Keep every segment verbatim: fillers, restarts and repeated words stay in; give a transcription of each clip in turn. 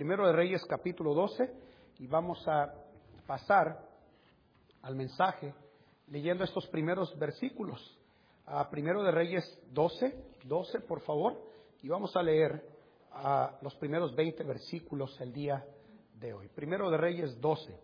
Primero de Reyes capítulo doce y vamos a pasar al mensaje leyendo estos primeros versículos. A Primero de Reyes doce, doce por favor, y vamos a leer a los primeros veinte versículos el día de hoy. Primero de Reyes doce.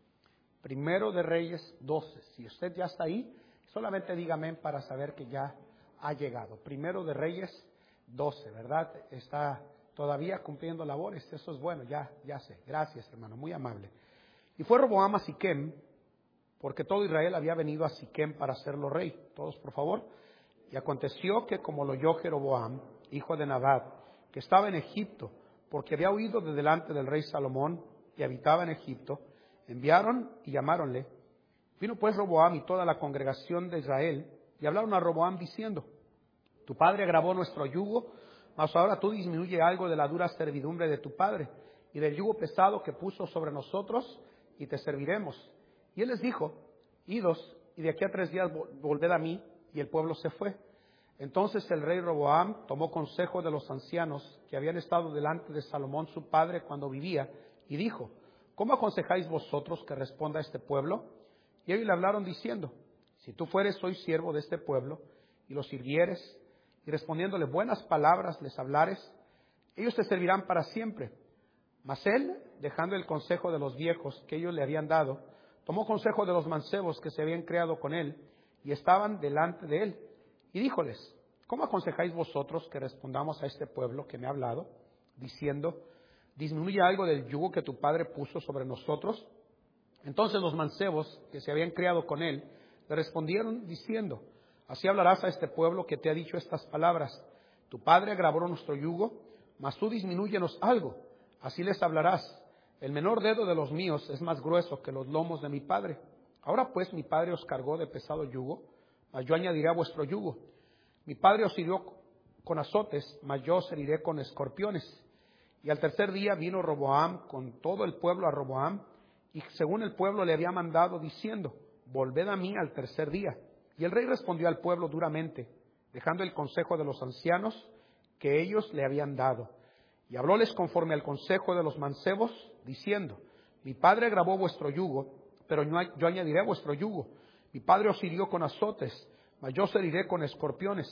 Primero de Reyes doce. Si usted ya está ahí, solamente dígame para saber que ya ha llegado. Primero de Reyes doce, ¿verdad? Está todavía cumpliendo labores. Eso es bueno, ya, ya sé. Gracias, hermano, muy amable. Y fue Roboam a Siquem, porque todo Israel había venido a Siquem para hacerlo rey. Todos, por favor. Y aconteció que como lo oyó Jeroboam, hijo de Nabat, que estaba en Egipto, porque había huido de delante del rey Salomón y habitaba en Egipto, enviaron y llamáronle. Vino pues Roboam y toda la congregación de Israel y hablaron a Roboam diciendo: tu padre agravó nuestro yugo, mas ahora tú disminuye algo de la dura servidumbre de tu padre y del yugo pesado que puso sobre nosotros, y te serviremos. Y él les dijo: idos, y de aquí a tres días volved a mí. Y el pueblo se fue. Entonces el rey Roboam tomó consejo de los ancianos que habían estado delante de Salomón su padre cuando vivía, y dijo: ¿cómo aconsejáis vosotros que responda a este pueblo? Y ellos le hablaron diciendo: si tú fueres hoy siervo de este pueblo, y los sirvieres, y respondiéndole buenas palabras les hablares, ellos te servirán para siempre. Mas él, dejando el consejo de los viejos que ellos le habían dado, tomó consejo de los mancebos que se habían criado con él, y estaban delante de él, y díjoles: ¿cómo aconsejáis vosotros que respondamos a este pueblo que me ha hablado, diciendo: disminuye algo del yugo que tu padre puso sobre nosotros? Entonces los mancebos que se habían criado con él le respondieron diciendo: así hablarás a este pueblo que te ha dicho estas palabras: tu padre agravó nuestro yugo, mas tú disminúyenos algo. Así les hablarás: el menor dedo de los míos es más grueso que los lomos de mi padre. Ahora pues mi padre os cargó de pesado yugo, mas yo añadiré a vuestro yugo. Mi padre os hirió con azotes, mas yo os heriré con escorpiones. Y al tercer día vino Roboam con todo el pueblo a Roboam, y según el pueblo le había mandado, diciendo: volved a mí al tercer día. Y el rey respondió al pueblo duramente, dejando el consejo de los ancianos que ellos le habían dado. Y hablóles conforme al consejo de los mancebos, diciendo: mi padre agravó vuestro yugo, pero yo añadiré a vuestro yugo. Mi padre os hirió con azotes, mas yo os heriré con escorpiones.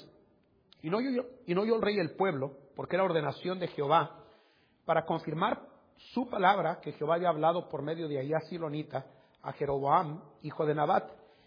Y no oyó, y no oyó el rey el pueblo, porque era ordenación de Jehová, para confirmar su palabra que Jehová había hablado por medio de Ahías Silonita a Jeroboam, hijo de Nabat.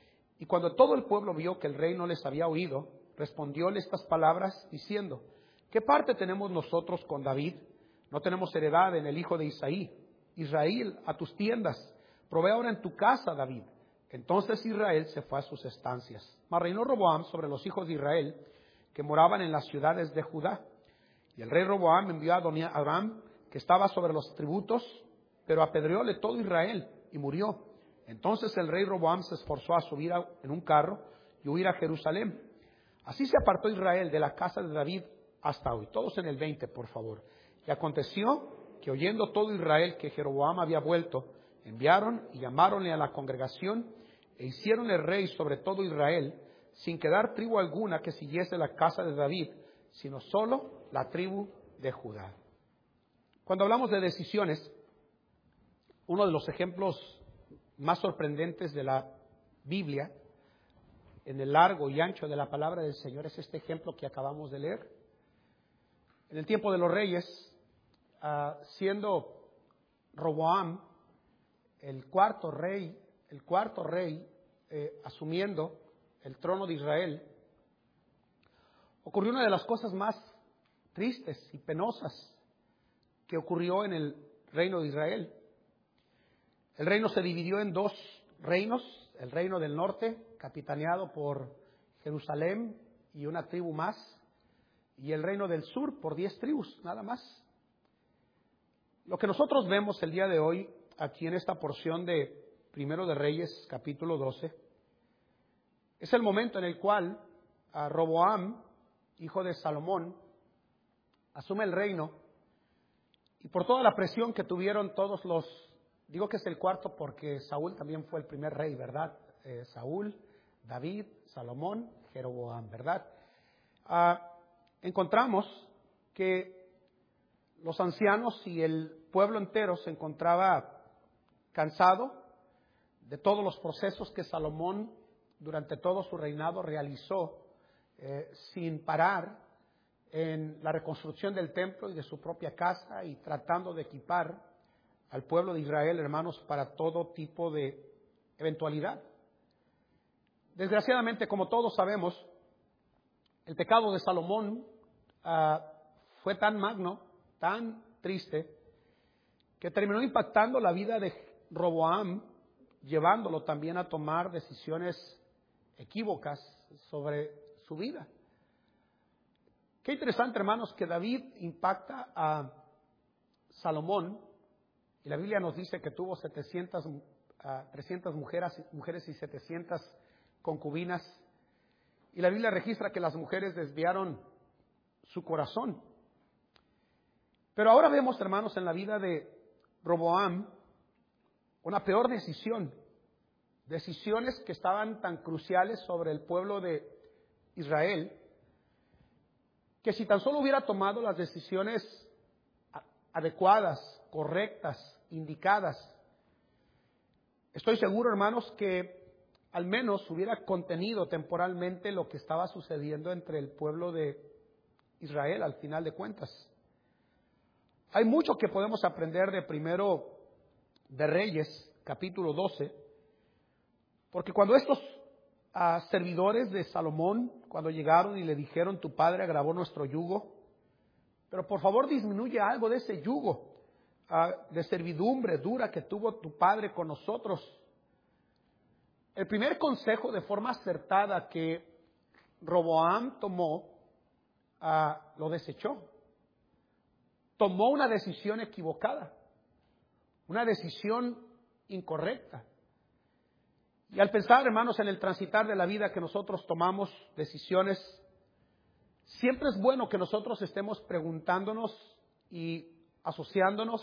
Y cuando todo el pueblo vio que el rey no les había oído, respondióle estas palabras, diciendo: ¿qué parte tenemos nosotros con David? No tenemos heredad en el hijo de Isaí. Israel, a tus tiendas, provee ahora en tu casa, David. Entonces Israel se fue a sus estancias. Mas reinó Roboam sobre los hijos de Israel, que moraban en las ciudades de Judá. Y el rey Roboam envió a Adoram, que estaba sobre los tributos, pero apedreóle todo Israel, y murió. Entonces el rey Roboam se esforzó a subir a, en un carro y huir a Jerusalén. Así se apartó Israel de la casa de David hasta hoy. Todos en el veinte, por favor. Y aconteció que oyendo todo Israel que Jeroboam había vuelto, enviaron y llamáronle a la congregación e hicieronle rey sobre todo Israel, sin quedar tribu alguna que siguiese la casa de David, sino solo la tribu de Judá. Cuando hablamos de decisiones, uno de los ejemplos más sorprendentes de la Biblia, en el largo y ancho de la palabra del Señor, es este ejemplo que acabamos de leer. En el tiempo de los reyes, uh, siendo Roboam el cuarto rey, el cuarto rey eh, asumiendo el trono de Israel, ocurrió una de las cosas más tristes y penosas que ocurrió en el reino de Israel. El reino se dividió en dos reinos: el reino del norte, capitaneado por Jerusalén y una tribu más, y el reino del sur por diez tribus, nada más. Lo que nosotros vemos el día de hoy, aquí en esta porción de Primero de Reyes, capítulo doce, es el momento en el cual a Roboam, hijo de Salomón, asume el reino, y por toda la presión que tuvieron todos los, digo que es el cuarto porque Saúl también fue el primer rey, ¿verdad? Eh, Saúl, David, Salomón, Jeroboam, ¿verdad? Ah, encontramos que los ancianos y el pueblo entero se encontraba cansado de todos los procesos que Salomón durante todo su reinado realizó eh, sin parar en la reconstrucción del templo y de su propia casa y tratando de equipar al pueblo de Israel, hermanos, para todo tipo de eventualidad. Desgraciadamente, como todos sabemos, el pecado de Salomón uh, fue tan magno, tan triste, que terminó impactando la vida de Roboam, llevándolo también a tomar decisiones equívocas sobre su vida. Qué interesante, hermanos, que David impacta a Salomón, y la Biblia nos dice que tuvo setecientas, uh, trescientas mujeres, mujeres y setecientas concubinas, y la Biblia registra que las mujeres desviaron su corazón. Pero ahora vemos, hermanos, en la vida de Roboam una peor decisión, decisiones que estaban tan cruciales sobre el pueblo de Israel, que si tan solo hubiera tomado las decisiones adecuadas, correctas, indicadas, estoy seguro, hermanos, que al menos hubiera contenido temporalmente lo que estaba sucediendo entre el pueblo de Israel al final de cuentas. Hay mucho que podemos aprender de Primero de Reyes, capítulo doce, porque cuando estos uh, servidores de Salomón, cuando llegaron y le dijeron, tu padre agravó nuestro yugo, pero por favor disminuye algo de ese yugo uh, de servidumbre dura que tuvo tu padre con nosotros. El primer consejo de forma acertada que Roboam tomó, uh, lo desechó. Tomó una decisión equivocada, una decisión incorrecta. Y al pensar, hermanos, en el transitar de la vida que nosotros tomamos decisiones, siempre es bueno que nosotros estemos preguntándonos y asociándonos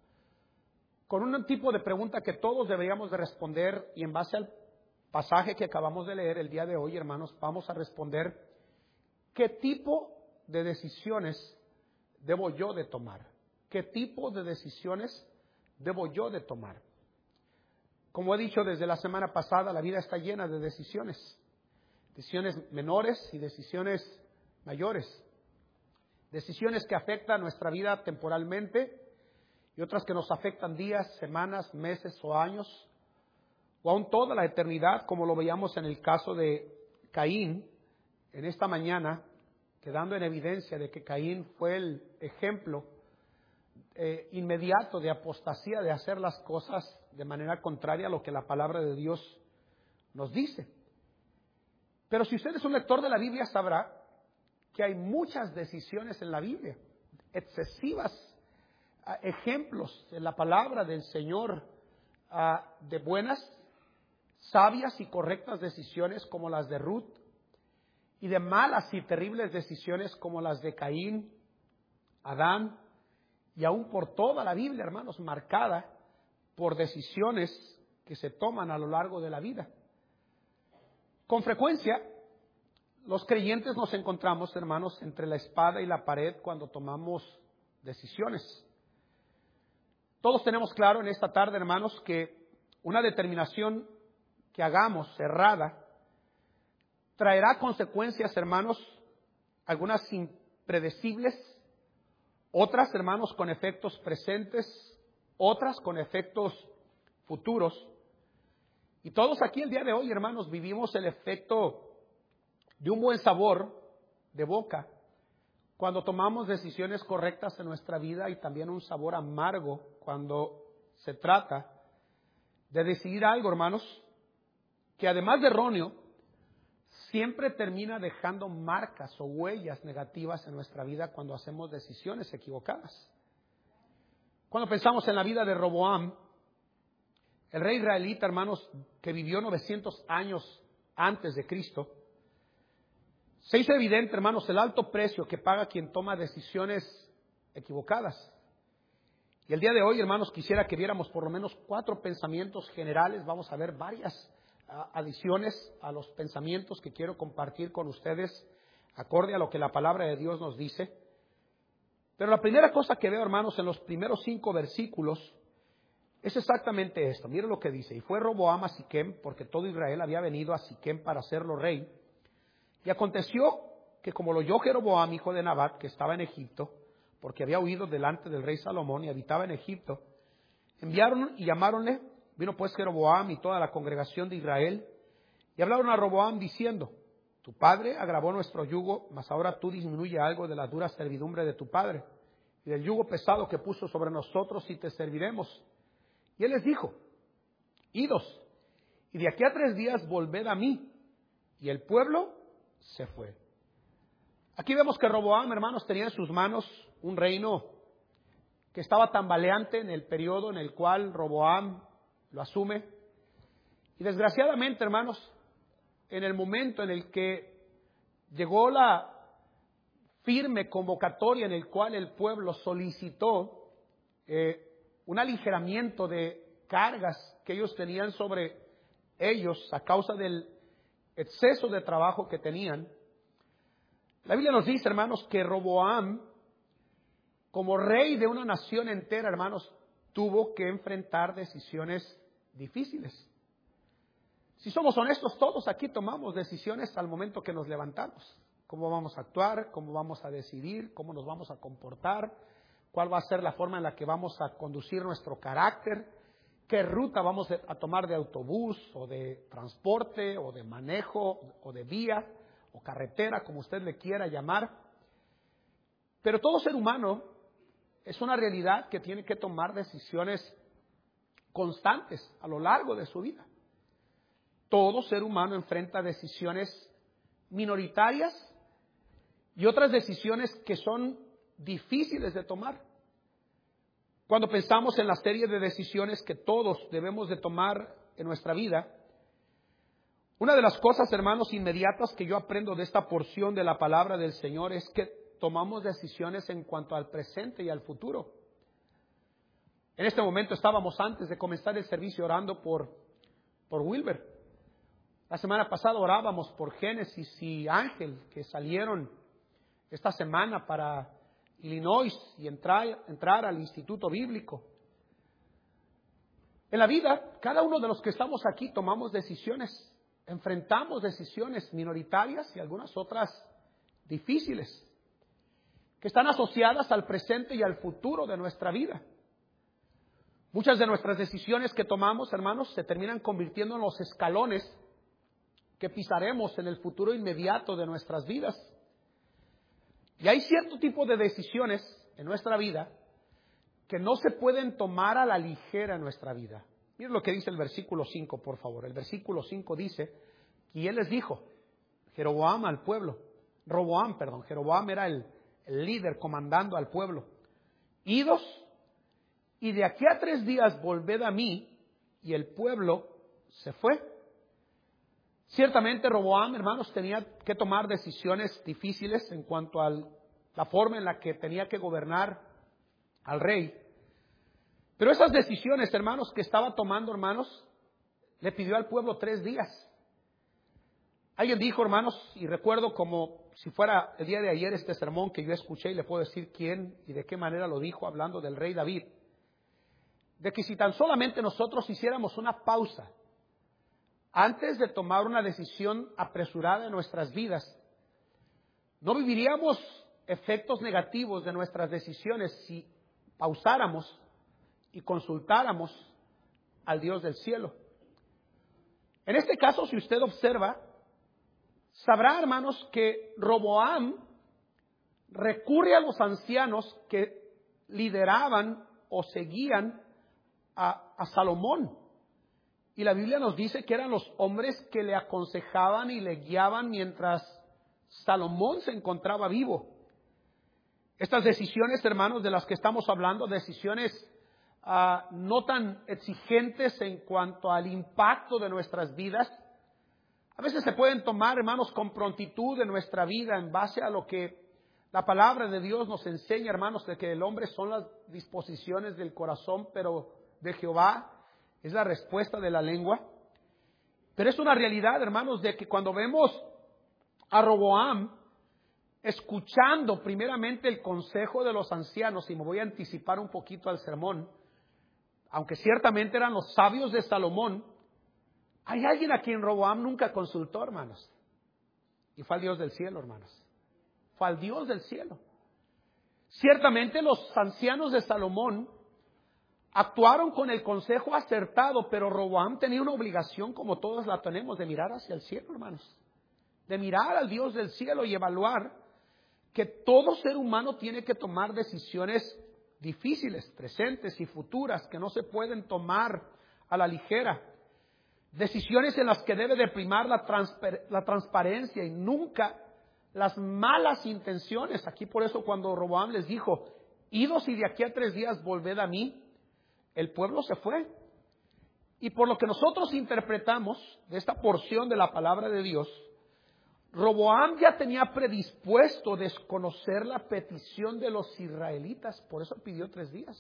con un tipo de pregunta que todos deberíamos de responder, y en base al pasaje que acabamos de leer el día de hoy, hermanos, vamos a responder: ¿qué tipo de decisiones debo yo de tomar? ¿Qué tipo de decisiones debo yo de tomar? Como he dicho desde la semana pasada, la vida está llena de decisiones, decisiones menores y decisiones mayores, decisiones que afectan nuestra vida temporalmente y otras que nos afectan días, semanas, meses o años, o aún toda la eternidad, como lo veíamos en el caso de Caín en esta mañana, quedando en evidencia de que Caín fue el ejemplo eh, inmediato de apostasía, de hacer las cosas de manera contraria a lo que la palabra de Dios nos dice. Pero si usted es un lector de la Biblia, sabrá que hay muchas decisiones en la Biblia, excesivas uh, ejemplos en la palabra del Señor uh, de buenas, sabias y correctas decisiones como las de Ruth, y de malas y terribles decisiones como las de Caín, Adán, y aún por toda la Biblia, hermanos, marcada por decisiones que se toman a lo largo de la vida. Con frecuencia, los creyentes nos encontramos, hermanos, entre la espada y la pared cuando tomamos decisiones. Todos tenemos claro en esta tarde, hermanos, que una determinación que hagamos errada traerá consecuencias, hermanos, algunas impredecibles, otras, hermanos, con efectos presentes, otras con efectos futuros. Y todos aquí el día de hoy, hermanos, vivimos el efecto de un buen sabor de boca cuando tomamos decisiones correctas en nuestra vida, y también un sabor amargo cuando se trata de decidir algo, hermanos, que además de erróneo, siempre termina dejando marcas o huellas negativas en nuestra vida cuando hacemos decisiones equivocadas. Cuando pensamos en la vida de Roboam, el rey israelita, hermanos, que vivió novecientos años antes de Cristo, se hizo evidente, hermanos, el alto precio que paga quien toma decisiones equivocadas. Y el día de hoy, hermanos, quisiera que viéramos por lo menos cuatro pensamientos generales. Vamos a ver varias adiciones a los pensamientos que quiero compartir con ustedes, acorde a lo que la palabra de Dios nos dice. Pero la primera cosa que veo, hermanos, en los primeros cinco versículos es exactamente esto. Miren lo que dice. Y fue Roboam a Siquem, porque todo Israel había venido a Siquem para hacerlo rey. Y aconteció que como lo oyó Jeroboam, hijo de Nabat, que estaba en Egipto, porque había huido delante del rey Salomón y habitaba en Egipto, enviaron y llamáronle. Vino pues Jeroboam y toda la congregación de Israel, y hablaron a Roboam diciendo: tu padre agravó nuestro yugo, mas ahora tú disminuye algo de la dura servidumbre de tu padre, y del yugo pesado que puso sobre nosotros, y te serviremos. Y él les dijo: idos, y de aquí a tres días volved a mí. Y el pueblo se fue. Aquí vemos que Roboam, hermanos, tenía en sus manos un reino que estaba tambaleante en el periodo en el cual Roboam lo asume. Y desgraciadamente, hermanos, en el momento en el que llegó la firme convocatoria en el cual el pueblo solicitó eh, un aligeramiento de cargas que ellos tenían sobre ellos a causa del exceso de trabajo que tenían, la Biblia nos dice, hermanos, que Roboam, como rey de una nación entera, hermanos, tuvo que enfrentar decisiones difíciles. Si somos honestos, todos aquí tomamos decisiones al momento que nos levantamos. Cómo vamos a actuar, cómo vamos a decidir, cómo nos vamos a comportar, cuál va a ser la forma en la que vamos a conducir nuestro carácter, qué ruta vamos a tomar de autobús o de transporte o de manejo o de vía o carretera, como usted le quiera llamar. Pero todo ser humano es una realidad que tiene que tomar decisiones constantes a lo largo de su vida. Todo ser humano enfrenta decisiones minoritarias y otras decisiones que son difíciles de tomar. Cuando pensamos en la serie de decisiones que todos debemos de tomar en nuestra vida, una de las cosas, hermanos, inmediatas que yo aprendo de esta porción de la palabra del Señor es que tomamos decisiones en cuanto al presente y al futuro. En este momento estábamos, antes de comenzar el servicio, orando por, por Wilber. La semana pasada orábamos por Génesis y Ángel, que salieron esta semana para Illinois y entrar, entrar al Instituto Bíblico. En la vida, cada uno de los que estamos aquí tomamos decisiones, enfrentamos decisiones minoritarias y algunas otras difíciles, que están asociadas al presente y al futuro de nuestra vida. Muchas de nuestras decisiones que tomamos, hermanos, se terminan convirtiendo en los escalones que pisaremos en el futuro inmediato de nuestras vidas. Y hay cierto tipo de decisiones en nuestra vida que no se pueden tomar a la ligera en nuestra vida. Miren lo que dice el versículo cinco, por favor. El versículo cinco dice: y él les dijo, Jeroboam al pueblo, Roboam, perdón, Jeroboam era el, el líder comandando al pueblo: idos, y de aquí a tres días volved a mí. Y el pueblo se fue. Ciertamente Roboam, hermanos, tenía que tomar decisiones difíciles en cuanto a la forma en la que tenía que gobernar al rey. Pero esas decisiones, hermanos, que estaba tomando, hermanos, le pidió al pueblo tres días. Alguien dijo, hermanos, y recuerdo como si fuera el día de ayer este sermón que yo escuché, y le puedo decir quién y de qué manera lo dijo, hablando del rey David, de que si tan solamente nosotros hiciéramos una pausa antes de tomar una decisión apresurada en nuestras vidas, no viviríamos efectos negativos de nuestras decisiones si pausáramos y consultáramos al Dios del cielo. En este caso, si usted observa, sabrá, hermanos, que Roboam recurre a los ancianos que lideraban o seguían a, a Salomón. Y la Biblia nos dice que eran los hombres que le aconsejaban y le guiaban mientras Salomón se encontraba vivo. Estas decisiones, hermanos, de las que estamos hablando, decisiones uh, no tan exigentes en cuanto al impacto de nuestras vidas, a veces se pueden tomar, hermanos, con prontitud en nuestra vida en base a lo que la palabra de Dios nos enseña, hermanos, de que el hombre son las disposiciones del corazón, pero de Jehová es la respuesta de la lengua. Pero es una realidad, hermanos, de que cuando vemos a Roboam, escuchando primeramente el consejo de los ancianos, y me voy a anticipar un poquito al sermón, aunque ciertamente eran los sabios de Salomón, hay alguien a quien Roboam nunca consultó, hermanos. Y fue al Dios del cielo, hermanos. Fue al Dios del cielo. Ciertamente los ancianos de Salomón actuaron con el consejo acertado, pero Roboam tenía una obligación, como todos la tenemos, de mirar hacia el cielo, hermanos. De mirar al Dios del cielo y evaluar que todo ser humano tiene que tomar decisiones difíciles, presentes y futuras, que no se pueden tomar a la ligera. Decisiones en las que debe de primar la, transpar- la transparencia y nunca las malas intenciones. Aquí por eso cuando Roboam les dijo, idos y de aquí a tres días volved a mí, el pueblo se fue. Y por lo que nosotros interpretamos de esta porción de la palabra de Dios, Roboam ya tenía predispuesto desconocer la petición de los israelitas, por eso pidió tres días.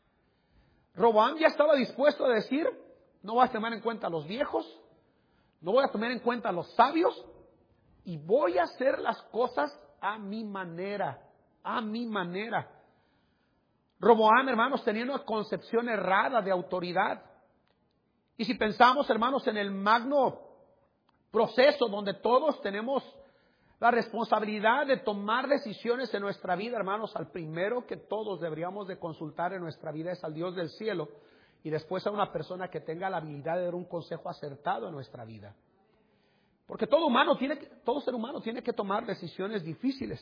Roboam ya estaba dispuesto a decir, no voy a tomar en cuenta a los viejos, no voy a tomar en cuenta a los sabios, y voy a hacer las cosas a mi manera, a mi manera. Roboam, hermanos, tenía una concepción errada de autoridad. Y si pensamos, hermanos, en el magno proceso donde todos tenemos la responsabilidad de tomar decisiones en nuestra vida, hermanos, al primero que todos deberíamos de consultar en nuestra vida es al Dios del cielo, y después a una persona que tenga la habilidad de dar un consejo acertado en nuestra vida. Porque todo humano tiene que, todo ser humano tiene que tomar decisiones difíciles.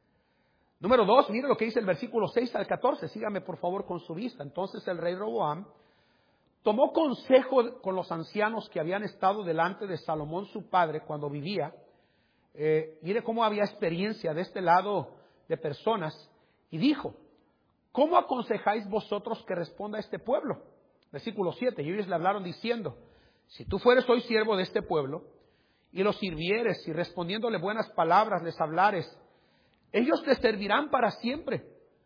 Número dos, mire lo que dice el versículo seis al catorce, sígame por favor con su vista. Entonces el rey Roboam tomó consejo con los ancianos que habían estado delante de Salomón su padre cuando vivía. Eh, mire cómo había experiencia de este lado de personas, y dijo, ¿cómo aconsejáis vosotros que responda a este pueblo? Versículo siete, y ellos le hablaron diciendo, si tú fueres hoy siervo de este pueblo, y los sirvieres, y respondiéndole buenas palabras les hablares, ellos te servirán para siempre.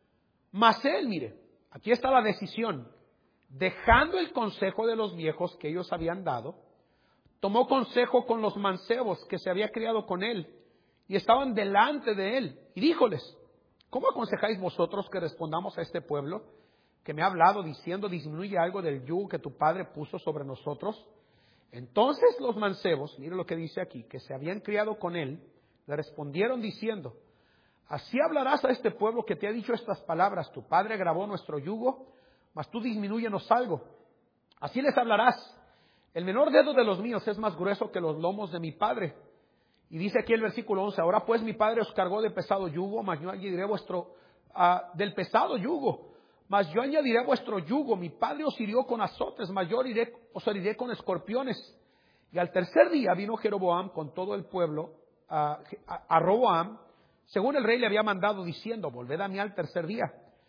Mas él, mire, aquí está la decisión, dejando el consejo de los viejos que ellos habían dado, tomó consejo con los mancebos que se había criado con él, y estaban delante de él, y díjoles, ¿cómo aconsejáis vosotros que respondamos a este pueblo que me ha hablado diciendo, disminuye algo del yugo que tu padre puso sobre nosotros? Entonces los mancebos, mire lo que dice aquí, que se habían criado con él, le respondieron diciendo, así hablarás a este pueblo que te ha dicho estas palabras, tu padre agravó nuestro yugo, mas tú disminúyenos algo. Así les hablarás, el menor dedo de los míos es más grueso que los lomos de mi padre. Y dice aquí el versículo once, ahora pues mi padre os cargó de pesado yugo, mas yo añadiré vuestro, uh, del pesado yugo, mas yo añadiré vuestro yugo. Mi padre os hirió con azotes, mas yo iré, os heriré con escorpiones. Y al tercer día vino Jeroboam con todo el pueblo uh, a, a Roboam, según el rey le había mandado, diciendo, volved a mí al tercer día.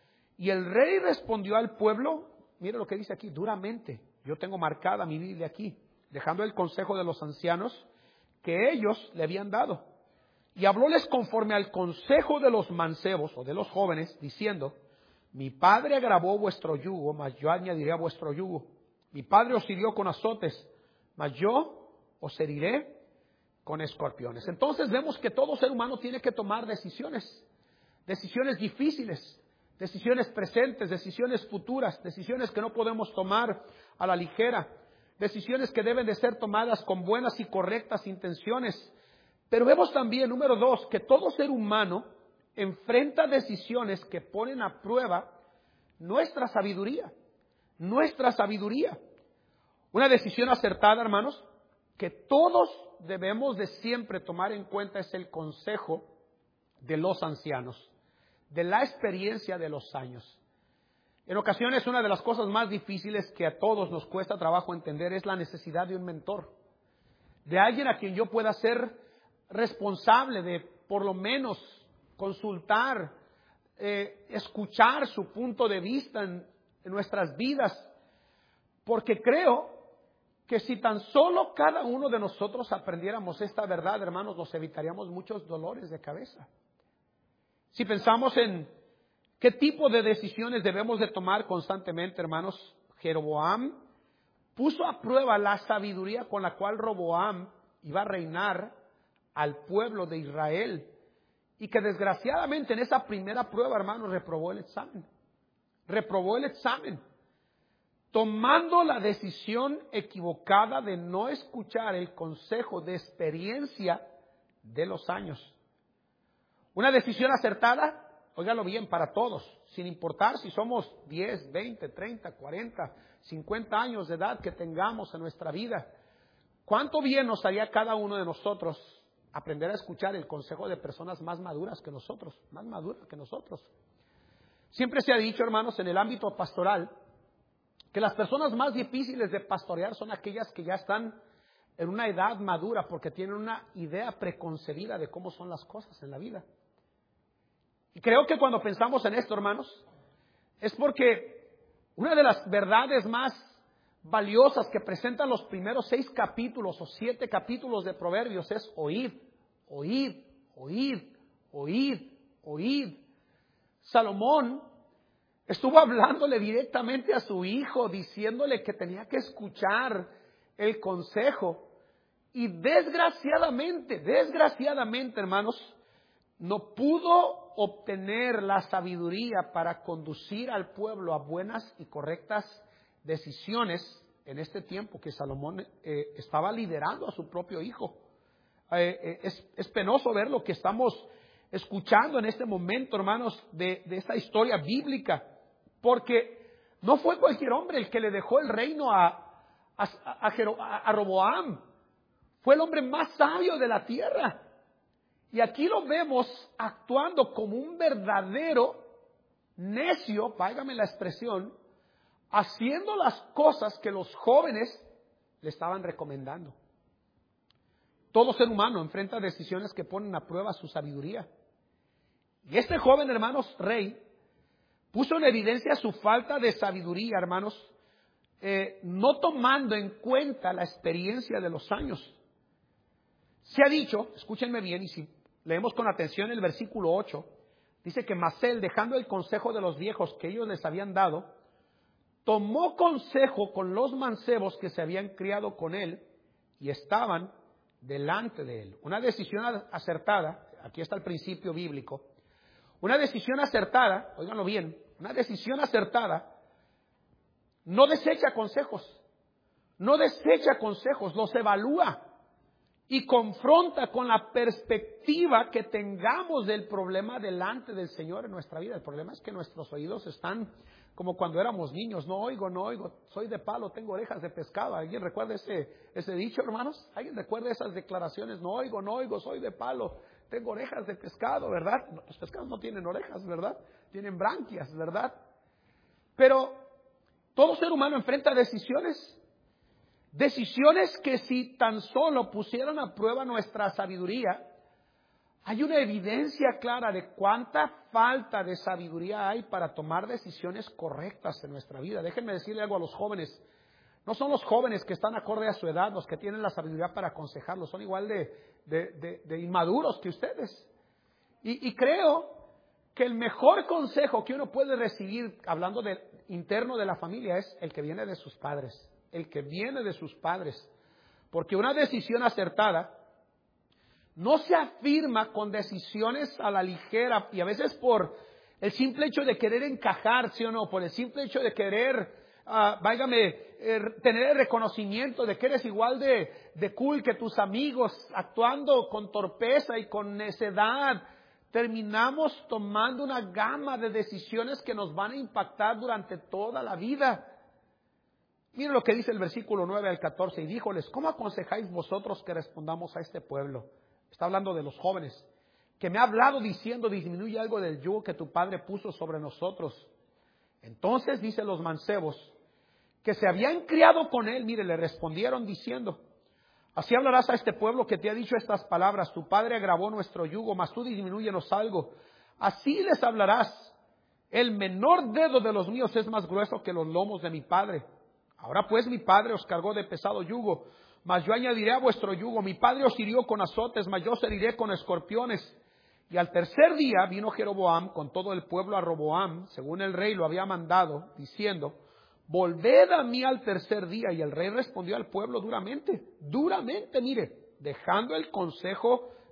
Y el rey respondió al pueblo, mire lo que dice aquí, duramente. Yo tengo marcada mi Biblia aquí, dejando el consejo de los ancianos que ellos le habían dado. Y hablóles conforme al consejo de los mancebos o de los jóvenes, diciendo, mi padre agravó vuestro yugo, mas yo añadiré a vuestro yugo. Mi padre os hirió con azotes, mas yo os heriré con escorpiones. Entonces vemos que todo ser humano tiene que tomar decisiones, decisiones difíciles, decisiones presentes, decisiones futuras, decisiones que no podemos tomar a la ligera, decisiones que deben de ser tomadas con buenas y correctas intenciones. Pero vemos también, número dos, que todo ser humano enfrenta decisiones que ponen a prueba nuestra sabiduría, nuestra sabiduría. Una decisión acertada, hermanos, que todos debemos de siempre tomar en cuenta es el consejo de los ancianos, de la experiencia de los años. En ocasiones una de las cosas más difíciles que a todos nos cuesta trabajo entender es la necesidad de un mentor, de alguien a quien yo pueda ser responsable de por lo menos consultar, eh, escuchar su punto de vista en, en nuestras vidas, porque creo que si tan solo cada uno de nosotros aprendiéramos esta verdad, hermanos, nos evitaríamos muchos dolores de cabeza. Si pensamos en qué tipo de decisiones debemos de tomar constantemente, hermanos, Jeroboam puso a prueba la sabiduría con la cual Roboam iba a reinar al pueblo de Israel. y que desgraciadamente en esa primera prueba, hermanos, reprobó el examen. Reprobó el examen, tomando la decisión equivocada de no escuchar el consejo de experiencia de los años. Una decisión acertada, óigalo bien, para todos, sin importar si somos diez, veinte, treinta, cuarenta, cincuenta años de edad que tengamos en nuestra vida. ¿Cuánto bien nos haría cada uno de nosotros aprender a escuchar el consejo de personas más maduras que nosotros, más maduras que nosotros? Siempre se ha dicho, hermanos, en el ámbito pastoral, que las personas más difíciles de pastorear son aquellas que ya están en una edad madura porque tienen una idea preconcebida de cómo son las cosas en la vida. Y creo que cuando pensamos en esto, hermanos, es porque una de las verdades más valiosas que presentan los primeros seis capítulos o siete capítulos de Proverbios es oír, oír, oír, oír, oír. Salomón estuvo hablándole directamente a su hijo, diciéndole que tenía que escuchar el consejo. Y desgraciadamente, desgraciadamente, hermanos, no pudo obtener la sabiduría para conducir al pueblo a buenas y correctas decisiones en este tiempo que Salomón eh, estaba liderando a su propio hijo. Eh, eh, es, es penoso ver lo que estamos escuchando en este momento, hermanos, de, de esta historia bíblica, porque no fue cualquier hombre el que le dejó el reino a, a, a, a, a Roboam. Fue el hombre más sabio de la tierra. Y aquí lo vemos actuando como un verdadero necio, váigame la expresión, haciendo las cosas que los jóvenes le estaban recomendando. Todo ser humano enfrenta decisiones que ponen a prueba su sabiduría. Y este joven, hermanos, rey, puso en evidencia su falta de sabiduría, hermanos, eh, no tomando en cuenta la experiencia de los años. Se ha dicho, escúchenme bien, y si leemos con atención el versículo ocho, dice que Masel, dejando el consejo de los viejos que ellos les habían dado, tomó consejo con los mancebos que se habían criado con él y estaban delante de él. Una decisión acertada, aquí está el principio bíblico, una decisión acertada, óiganlo bien, una decisión acertada no desecha consejos, no desecha consejos, los evalúa y confronta con la perspectiva que tengamos del problema delante del Señor en nuestra vida. El problema es que nuestros oídos están como cuando éramos niños, no oigo, no oigo, soy de palo, tengo orejas de pescado. ¿Alguien recuerda ese, ese dicho, hermanos? ¿Alguien recuerda esas declaraciones? No oigo, no oigo, soy de palo, tengo orejas de pescado, ¿verdad? Los pescados no tienen orejas, ¿verdad? Tienen branquias, ¿verdad? Pero todo ser humano enfrenta decisiones, decisiones que si tan solo pusieran a prueba nuestra sabiduría, hay una evidencia clara de cuánta falta de sabiduría hay para tomar decisiones correctas en nuestra vida. Déjenme decirle algo a los jóvenes. No son los jóvenes que están acorde a su edad los que tienen la sabiduría para aconsejarlos. Son igual de, de, de, de inmaduros que ustedes. Y, y creo que el mejor consejo que uno puede recibir, hablando de interno de la familia, es el que viene de sus padres. El que viene de sus padres. Porque una decisión acertada no se afirma con decisiones a la ligera y a veces por el simple hecho de querer encajar, ¿sí o no? Por el simple hecho de querer, uh, váigame, eh, tener el reconocimiento de que eres igual de, de cool que tus amigos, actuando con torpeza y con necedad, terminamos tomando una gama de decisiones que nos van a impactar durante toda la vida. Miren lo que dice el versículo nueve al catorce, y díjoles, ¿cómo aconsejáis vosotros que respondamos a este pueblo? Está hablando de los jóvenes, que me ha hablado diciendo, disminuye algo del yugo que tu padre puso sobre nosotros. Entonces, dice los mancebos, que se habían criado con él, mire, le respondieron diciendo, así hablarás a este pueblo que te ha dicho estas palabras, tu padre agravó nuestro yugo, mas tú disminúyenos algo. Así les hablarás, el menor dedo de los míos es más grueso que los lomos de mi padre. Ahora pues mi padre os cargó de pesado yugo, mas yo añadiré a vuestro yugo. Mi padre os hirió con azotes, mas yo os heriré con escorpiones. Y al tercer día vino Jeroboam con todo el pueblo a Roboam, según el rey lo había mandado, diciendo, volved a mí al tercer día. Y el rey respondió al pueblo duramente, duramente, mire, dejando el consejo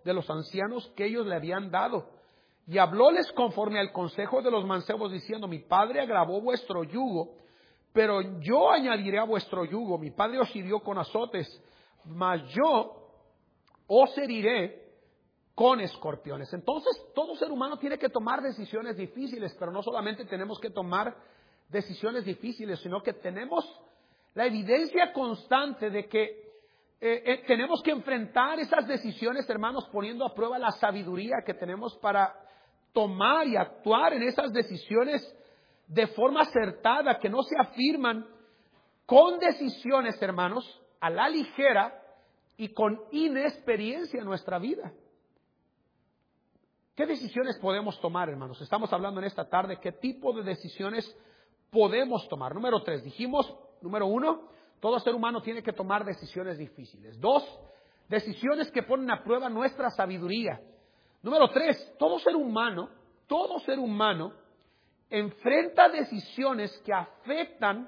de los ancianos que ellos le habían dado. Y hablóles conforme al consejo de los mancebos, diciendo: mi padre agravó vuestro yugo, pero yo añadiré a vuestro yugo. Mi padre os hirió con azotes, mas yo os heriré con escorpiones. Entonces, todo ser humano tiene que tomar decisiones difíciles, pero no solamente tenemos que tomar decisiones difíciles, sino que tenemos la evidencia constante de que eh, eh, tenemos que enfrentar esas decisiones, hermanos, poniendo a prueba la sabiduría que tenemos para tomar y actuar en esas decisiones de forma acertada, que no se afirman con decisiones, hermanos, a la ligera y con inexperiencia en nuestra vida. ¿Qué decisiones podemos tomar, hermanos? Estamos hablando en esta tarde qué tipo de decisiones podemos tomar. Número tres, dijimos, número uno, todo ser humano tiene que tomar decisiones difíciles. Dos, decisiones que ponen a prueba nuestra sabiduría. Número tres, todo ser humano, todo ser humano enfrenta decisiones que afectan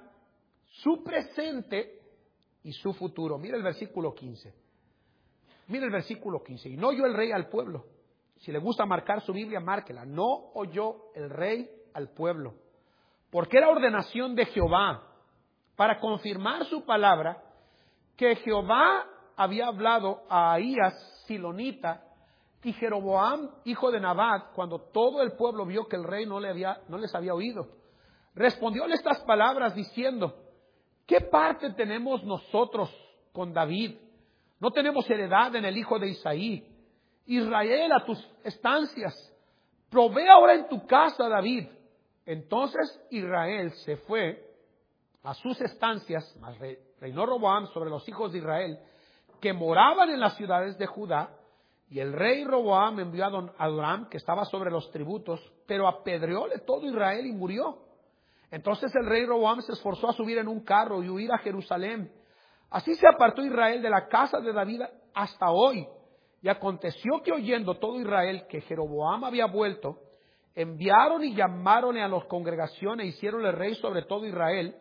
su presente y su futuro. Mira el versículo quince. Mira el versículo quince. Y no oyó el rey al pueblo. Si le gusta marcar su Biblia, márquela. No oyó el rey al pueblo, porque era ordenación de Jehová, para confirmar su palabra, que Jehová había hablado a Ahías silonita y Jeroboam, hijo de Nabat, cuando todo el pueblo vio que el rey no, le había, no les había oído. Respondióle estas palabras diciendo: ¿qué parte tenemos nosotros con David? No tenemos heredad en el hijo de Isaí. Israel, a tus estancias, provee ahora en tu casa, David. Entonces Israel se fue a sus estancias, mas reinó Roboam sobre los hijos de Israel, que moraban en las ciudades de Judá. Y el rey Roboam envió a don Adoram, que estaba sobre los tributos, pero apedreóle todo Israel y murió. Entonces el rey Roboam se esforzó a subir en un carro y huir a Jerusalén. Así se apartó Israel de la casa de David hasta hoy. Y aconteció que, oyendo todo Israel que Jeroboam había vuelto, enviaron y llamaron a las congregaciones e hicieronle rey sobre todo Israel,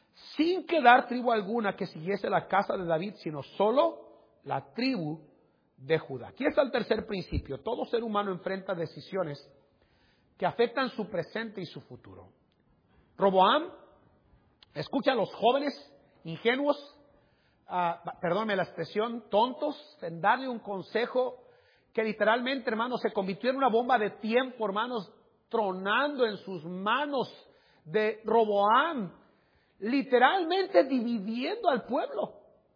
sin quedar tribu alguna que siguiese la casa de David, sino solo la tribu de Judá. Aquí está el tercer principio. Todo ser humano enfrenta decisiones que afectan su presente y su futuro. Roboam escucha a los jóvenes ingenuos, Uh, perdónme la expresión, tontos, en darle un consejo que literalmente, hermanos, se convirtió en una bomba de tiempo, hermanos, tronando en sus manos de Roboam, literalmente dividiendo al pueblo.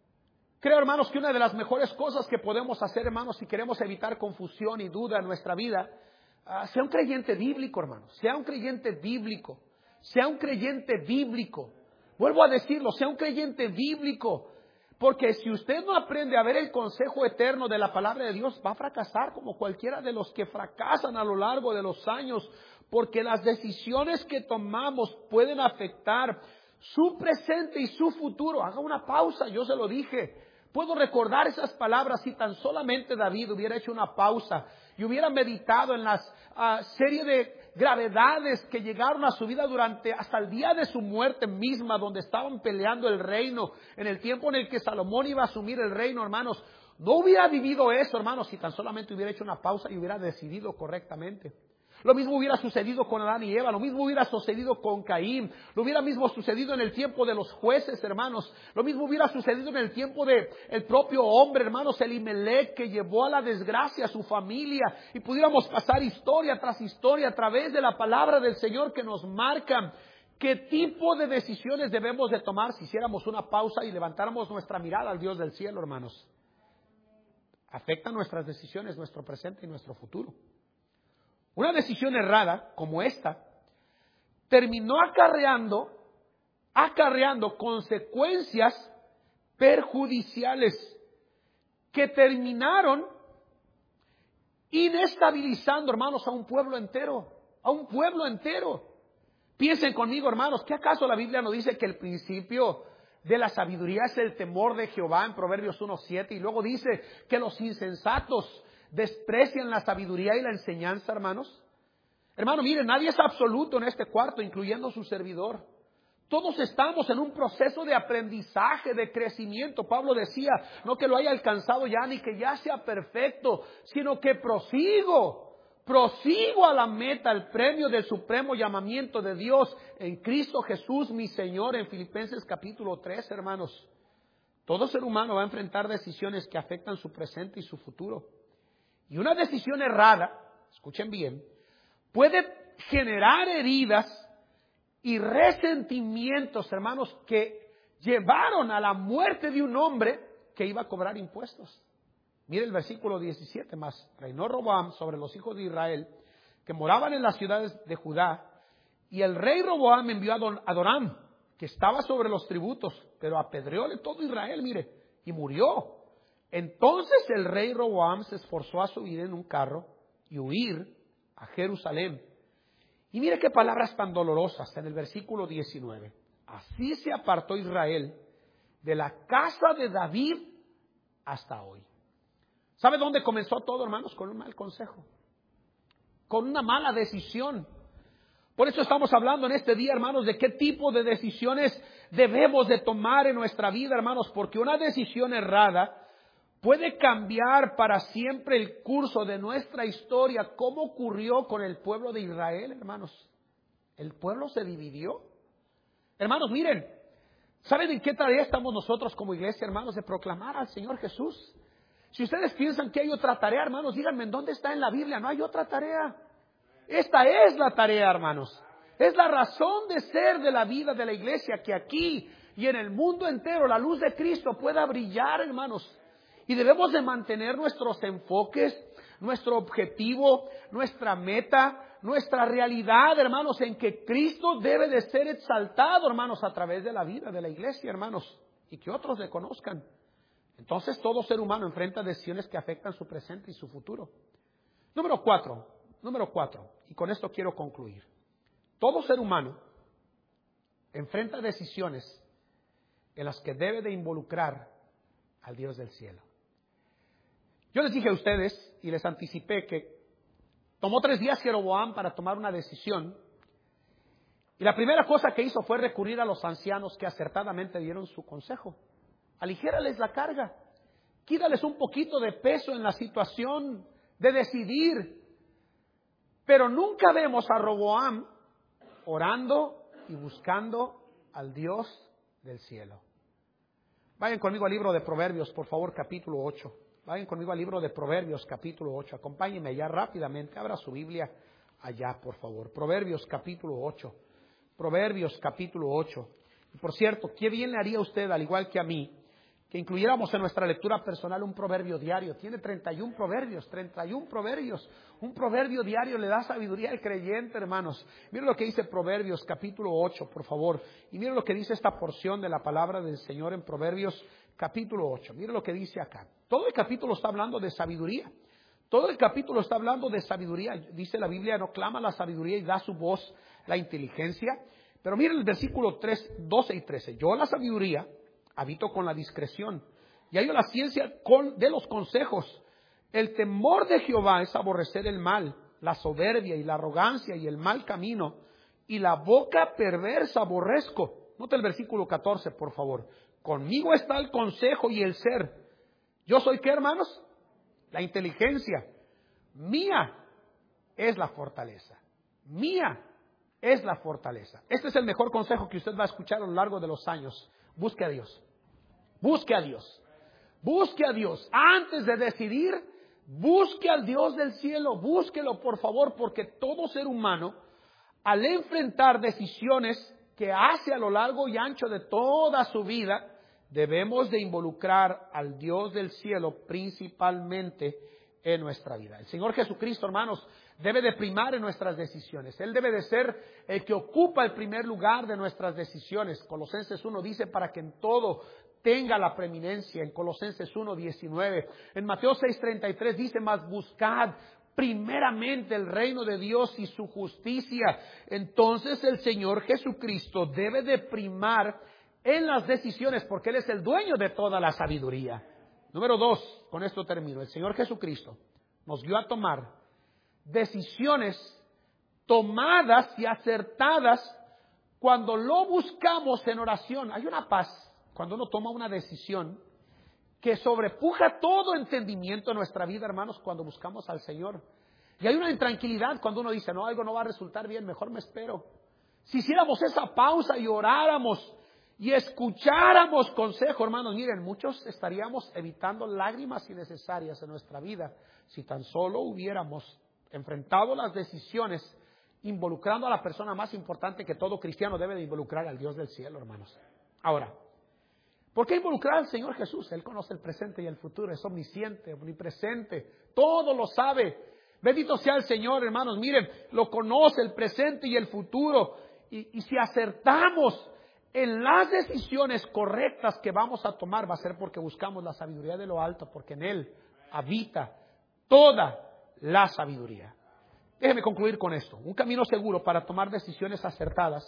Creo, hermanos, que una de las mejores cosas que podemos hacer, hermanos, si queremos evitar confusión y duda en nuestra vida, uh, sea un creyente bíblico, hermanos, sea un creyente bíblico, sea un creyente bíblico. Vuelvo a decirlo, sea un creyente bíblico. Porque si usted no aprende a ver el consejo eterno de la palabra de Dios, va a fracasar como cualquiera de los que fracasan a lo largo de los años. Porque las decisiones que tomamos pueden afectar su presente y su futuro. Haga una pausa, yo se lo dije. Puedo recordar esas palabras si tan solamente David hubiera hecho una pausa y hubiera meditado en las uh, serie de gravedades que llegaron a su vida durante hasta el día de su muerte misma, donde estaban peleando el reino, en el tiempo en el que Salomón iba a asumir el reino, hermanos. No hubiera vivido eso, hermanos, si tan solamente hubiera hecho una pausa y hubiera decidido correctamente. Lo mismo hubiera sucedido con Adán y Eva, lo mismo hubiera sucedido con Caín, lo hubiera mismo sucedido en el tiempo de los jueces, hermanos, lo mismo hubiera sucedido en el tiempo de el propio hombre, hermanos, Elimelech, que llevó a la desgracia a su familia, y pudiéramos pasar historia tras historia a través de la palabra del Señor que nos marca qué tipo de decisiones debemos de tomar si hiciéramos una pausa y levantáramos nuestra mirada al Dios del cielo, hermanos. Afectan nuestras decisiones, nuestro presente y nuestro futuro. Una decisión errada como esta terminó acarreando, acarreando consecuencias perjudiciales que terminaron inestabilizando, hermanos, a un pueblo entero, a un pueblo entero. Piensen conmigo, hermanos, ¿qué acaso la Biblia no dice que el principio de la sabiduría es el temor de Jehová en Proverbios uno siete? Y luego dice que los insensatos desprecian la sabiduría y la enseñanza, hermanos. Hermano, miren, nadie es absoluto en este cuarto, incluyendo su servidor. Todos estamos en un proceso de aprendizaje, de crecimiento. Pablo decía, no que lo haya alcanzado ya, ni que ya sea perfecto, sino que prosigo, prosigo a la meta, el premio del supremo llamamiento de Dios en Cristo Jesús, mi Señor, en Filipenses capítulo tres, hermanos. Todo ser humano va a enfrentar decisiones que afectan su presente y su futuro. Y una decisión errada, escuchen bien, puede generar heridas y resentimientos, hermanos, que llevaron a la muerte de un hombre que iba a cobrar impuestos. Mire el versículo diecisiete más. Reinó Roboam sobre los hijos de Israel que moraban en las ciudades de Judá, y el rey Roboam envió a Adoram, que estaba sobre los tributos, pero apedreóle todo Israel, mire, y murió. Entonces el rey Roboam se esforzó a subir en un carro y huir a Jerusalén. Y mire qué palabras tan dolorosas en el versículo diecinueve. Así se apartó Israel de la casa de David hasta hoy. ¿Sabe dónde comenzó todo, hermanos? Con un mal consejo, con una mala decisión. Por eso estamos hablando en este día, hermanos, de qué tipo de decisiones debemos de tomar en nuestra vida, hermanos, porque una decisión errada puede cambiar para siempre el curso de nuestra historia, como ocurrió con el pueblo de Israel, hermanos. El pueblo se dividió. Hermanos, miren, ¿saben en qué tarea estamos nosotros como iglesia, hermanos? De proclamar al Señor Jesús. Si ustedes piensan que hay otra tarea, hermanos, díganme, ¿en dónde está en la Biblia? No hay otra tarea. Esta es la tarea, hermanos. Es la razón de ser de la vida de la iglesia, que aquí y en el mundo entero la luz de Cristo pueda brillar, hermanos. Y debemos de mantener nuestros enfoques, nuestro objetivo, nuestra meta, nuestra realidad, hermanos, en que Cristo debe de ser exaltado, hermanos, a través de la vida de la iglesia, hermanos, y que otros le conozcan. Entonces todo ser humano enfrenta decisiones que afectan su presente y su futuro. Número cuatro, número cuatro, y con esto quiero concluir. Todo ser humano enfrenta decisiones en las que debe de involucrar al Dios del cielo. Yo les dije a ustedes y les anticipé que tomó tres días Jeroboam para tomar una decisión. Y la primera cosa que hizo fue recurrir a los ancianos que acertadamente dieron su consejo. Aligérales la carga. Quítales un poquito de peso en la situación de decidir. Pero nunca vemos a Roboam orando y buscando al Dios del cielo. Vayan conmigo al libro de Proverbios, por favor, capítulo ocho. Vayan conmigo al libro de Proverbios, capítulo ocho. Acompáñenme allá rápidamente. Abra su Biblia allá, por favor. Proverbios, capítulo ocho. Proverbios, capítulo ocho. Y por cierto, ¿qué bien le haría a usted, al igual que a mí, que incluyéramos en nuestra lectura personal un proverbio diario? Tiene treinta y uno proverbios, treinta y uno proverbios. Un proverbio diario le da sabiduría al creyente, hermanos. Miren lo que dice Proverbios, capítulo ocho, por favor. Y miren lo que dice esta porción de la palabra del Señor en Proverbios, capítulo ocho. Miren lo que dice acá. Todo el capítulo está hablando de sabiduría. Todo el capítulo está hablando de sabiduría. Dice la Biblia, no clama la sabiduría y da su voz la inteligencia. Pero miren el versículo tres, doce y trece. Yo la sabiduría habito con la discreción y hallo la ciencia con, de los consejos. El temor de Jehová es aborrecer el mal, la soberbia y la arrogancia y el mal camino, y la boca perversa aborrezco. Nota el versículo catorce, por favor. Conmigo está el consejo y el ser. ¿Yo soy qué, hermanos? La inteligencia. Mía es la fortaleza. Mía es la fortaleza. Este es el mejor consejo que usted va a escuchar a lo largo de los años. Busque a Dios. Busque a Dios. Busque a Dios. Antes de decidir, busque al Dios del cielo. Búsquelo, por favor, porque todo ser humano, al enfrentar decisiones que hace a lo largo y ancho de toda su vida, debemos de involucrar al Dios del cielo principalmente en nuestra vida. El Señor Jesucristo, hermanos, debe de primar en nuestras decisiones. Él debe de ser el que ocupa el primer lugar de nuestras decisiones. Colosenses uno dice, para que en todo tenga la preeminencia. En Colosenses uno diecinueve. En Mateo seis treinta y tres dice, mas buscad primeramente el reino de Dios y su justicia. Entonces el Señor Jesucristo debe de primar en las decisiones, porque Él es el dueño de toda la sabiduría. Número dos, con esto termino. El Señor Jesucristo nos dio a tomar decisiones tomadas y acertadas Cuando lo buscamos en oración, hay una paz cuando uno toma una decisión que sobrepuja todo entendimiento en nuestra vida, hermanos, cuando buscamos al Señor. Y hay una intranquilidad cuando uno dice, no, algo no va a resultar bien, mejor me espero. Si hiciéramos esa pausa y oráramos y escucháramos consejo, hermanos, miren, muchos estaríamos evitando lágrimas innecesarias en nuestra vida si tan solo hubiéramos enfrentado las decisiones involucrando a la persona más importante que todo cristiano debe de involucrar, al Dios del cielo, hermanos. Ahora, ¿por qué involucrar al Señor Jesús? Él conoce el presente y el futuro, es omnisciente, omnipresente, todo lo sabe. Bendito sea el Señor, hermanos, miren, lo conoce el presente y el futuro. Y, y si acertamos en las decisiones correctas que vamos a tomar, va a ser porque buscamos la sabiduría de lo alto, porque en Él habita toda la sabiduría. Déjeme concluir con esto. Un camino seguro para tomar decisiones acertadas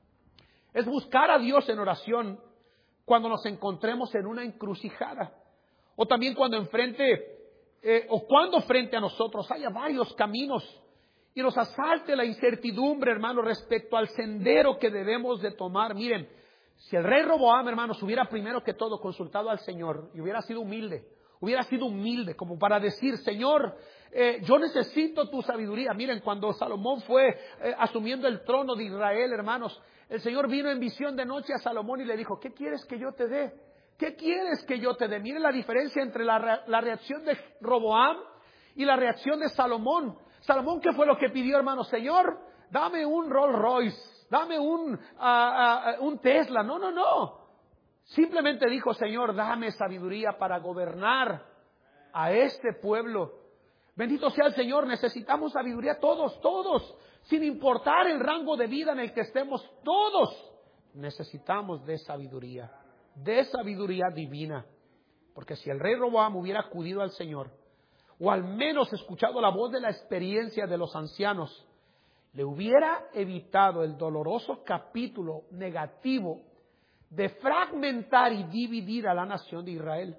es buscar a Dios en oración cuando nos encontremos en una encrucijada, o también cuando enfrente eh, o cuando frente a nosotros haya varios caminos y nos asalte la incertidumbre, hermanos, respecto al sendero que debemos de tomar. Miren, si el rey Roboam, hermanos, hubiera primero que todo consultado al Señor y hubiera sido humilde, hubiera sido humilde como para decir, Señor, eh, yo necesito tu sabiduría. Miren, cuando Salomón fue eh, asumiendo el trono de Israel, hermanos, el Señor vino en visión de noche a Salomón y le dijo, ¿qué quieres que yo te dé? ¿Qué quieres que yo te dé? Miren la diferencia entre la, re- la reacción de Roboam y la reacción de Salomón. Salomón, ¿qué fue lo que pidió, hermano? Señor, dame un Rolls Royce, dame un, uh, uh, un Tesla. No, no, no. Simplemente dijo, Señor, dame sabiduría para gobernar a este pueblo. Bendito sea el Señor, necesitamos sabiduría todos, todos, sin importar el rango de vida en el que estemos, todos necesitamos de sabiduría, de sabiduría divina. Porque si el rey Roboam hubiera acudido al Señor, o al menos escuchado la voz de la experiencia de los ancianos, le hubiera evitado el doloroso capítulo negativo de fragmentar y dividir a la nación de Israel.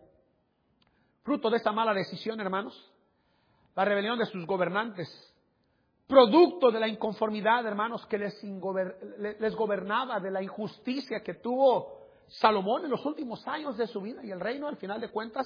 Fruto de esta mala decisión, hermanos, la rebelión de sus gobernantes, producto de la inconformidad, hermanos, que les, ingober- les gobernaba, de la injusticia que tuvo Salomón en los últimos años de su vida, y el reino, al final de cuentas,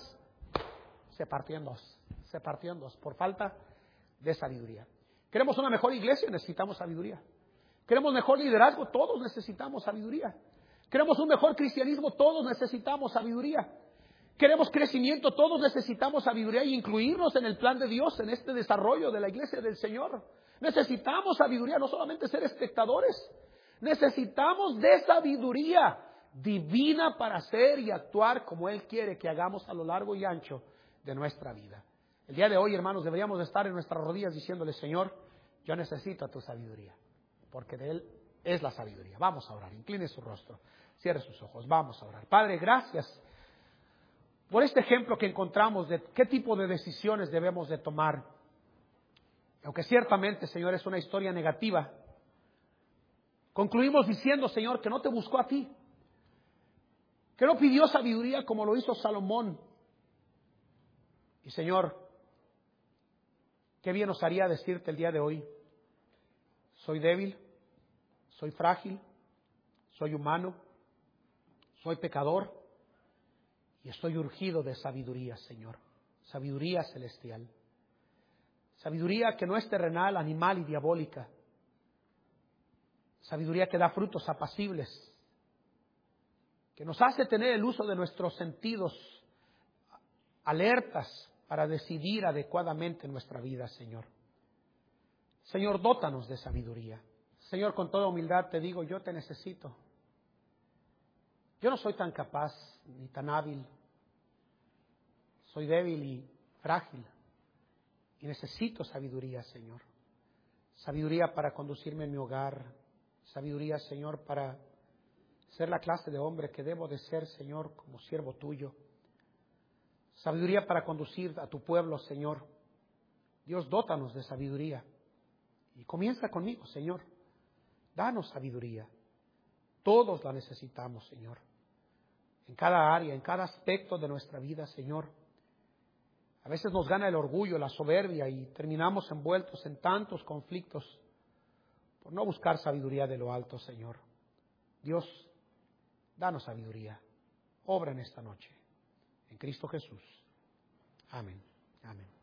se partió en dos, se partió en dos, por falta de sabiduría. ¿Queremos una mejor iglesia? Necesitamos sabiduría. ¿Queremos mejor liderazgo? Todos necesitamos sabiduría. ¿Queremos un mejor cristianismo? Todos necesitamos sabiduría. ¿Queremos crecimiento? Todos necesitamos sabiduría y incluirnos en el plan de Dios, en este desarrollo de la iglesia del Señor. Necesitamos sabiduría, no solamente ser espectadores. Necesitamos de sabiduría divina para hacer y actuar como Él quiere que hagamos a lo largo y ancho de nuestra vida. El día de hoy, hermanos, deberíamos de estar en nuestras rodillas diciéndole, Señor, yo necesito tu sabiduría, porque de Él es la sabiduría. Vamos a orar, incline su rostro, cierre sus ojos, vamos a orar. Padre, gracias por este ejemplo que encontramos de qué tipo de decisiones debemos de tomar. Aunque ciertamente, Señor, es una historia negativa, concluimos diciendo, Señor, que no te buscó a ti, que no pidió sabiduría como lo hizo Salomón. Y Señor, qué bien nos haría decirte el día de hoy, soy débil, soy frágil, soy humano, soy pecador y estoy urgido de sabiduría, Señor, sabiduría celestial, sabiduría que no es terrenal, animal y diabólica, sabiduría que da frutos apacibles, que nos hace tener el uso de nuestros sentidos alertas para decidir adecuadamente nuestra vida, Señor. Señor, dótanos de sabiduría. Señor, con toda humildad te digo, yo te necesito. Yo no soy tan capaz ni tan hábil. Soy débil y frágil. Y necesito sabiduría, Señor. Sabiduría para conducirme en mi hogar. Sabiduría, Señor, para ser la clase de hombre que debo de ser, Señor, como siervo tuyo. Sabiduría para conducir a tu pueblo, Señor. Dios, dótanos de sabiduría. Y comienza conmigo, Señor. Danos sabiduría. Todos la necesitamos, Señor. En cada área, en cada aspecto de nuestra vida, Señor. A veces nos gana el orgullo, la soberbia y terminamos envueltos en tantos conflictos por no buscar sabiduría de lo alto, Señor. Dios, danos sabiduría. Obra en esta noche. En Cristo Jesús. Amén. Amén.